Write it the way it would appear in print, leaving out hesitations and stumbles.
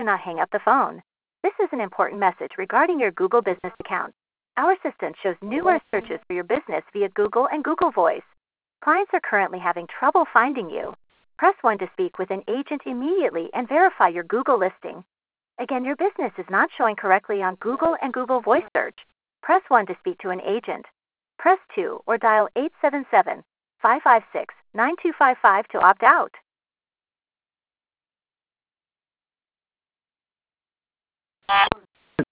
Do not hang up the phone. This is an important message regarding your Google Business account. Our assistant shows numerous searches for your business via Google and Google Voice. Clients are currently having trouble finding you. Press 1 to speak with an agent immediately and verify your Google listing. Again, your business is not showing correctly on Google and Google Voice search. Press 1 to speak to an agent. Press 2 or dial 877-556-9255 to opt out.